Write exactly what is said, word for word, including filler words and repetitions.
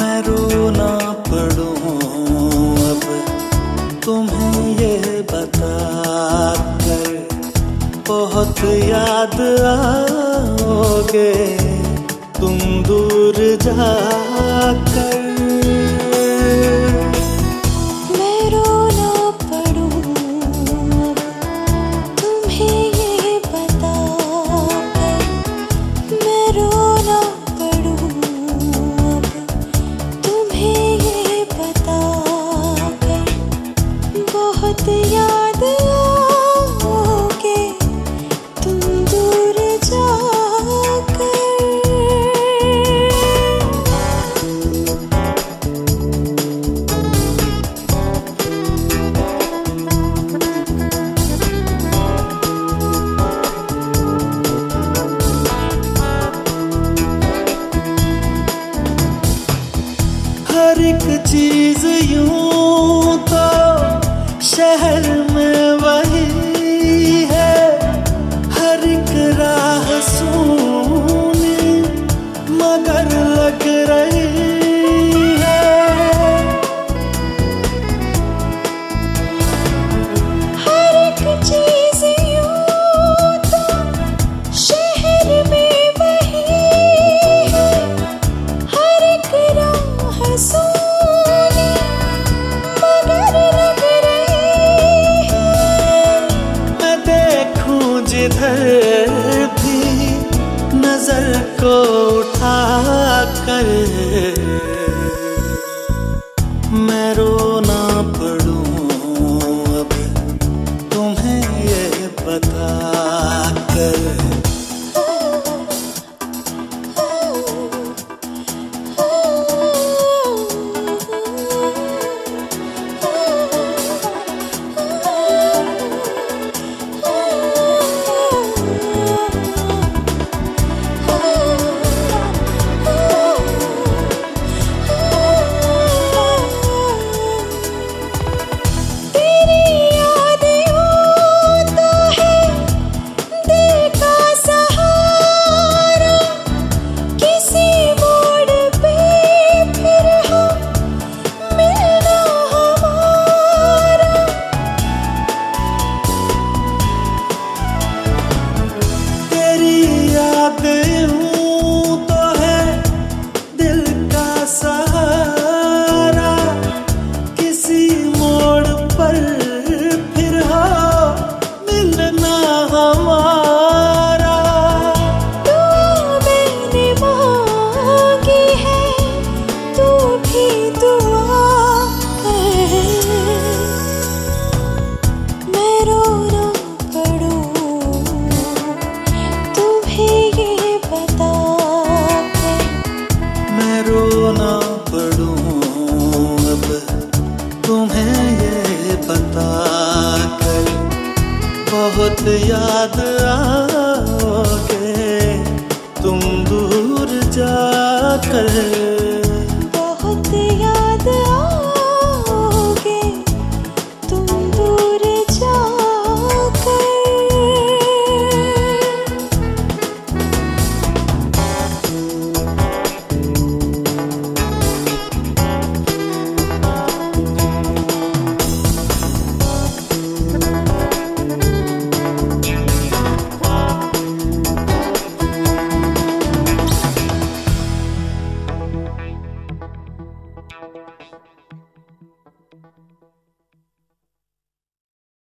मैं रोना पड़ूं अब तुम्हें ये बता कर, बहुत याद आओगे तुम दूर जाकर। मैं रोना पड़ूं अब तुम्हें ये बता कर, मैं रोना पड़ूं अब तुम्हें ये बता कर, बहुत याद आओगे तुम दूर जाकर। हर एक चीज यूं तो शहर में वही है, हर एक राह सूनी मगर लग रही है। हर एक चीज यूं तो शहर में वही है, हर एक राह सूनी मगर लग रही है। मैं देखूं जिधर भी नजर को उठा कर, मैं रोना पड़ूं अब तुम्हें ये बता कर। रोना पड़ूं अब तुम्हें ये बता कर, बहुत याद आओगे तुम दूर जाकर।